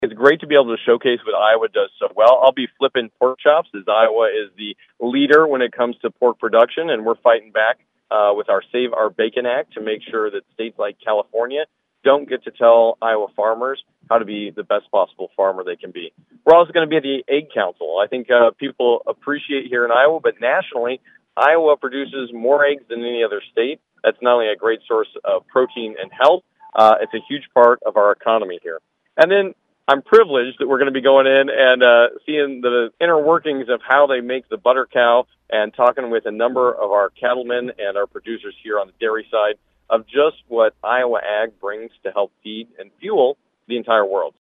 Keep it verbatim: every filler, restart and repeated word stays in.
It's great to be able to showcase what Iowa does so well. I'll be flipping pork chops as Iowa is the leader when it comes to pork production, and we're fighting back uh, with our Save Our Bacon Act to make sure that states like California don't get to tell Iowa farmers how to be the best possible farmer they can be. We're also going to be at the Egg Council. I think uh, people appreciate here in Iowa, but nationally, Iowa produces more eggs than any other state. That's not only a great source of protein and health, uh, it's a huge part of our economy here. And then I'm privileged that we're going to be going in and uh, seeing the inner workings of how they make the butter cow and talking with a number of our cattlemen and our producers here on the dairy side of just what Iowa Ag brings to help feed and fuel the entire world.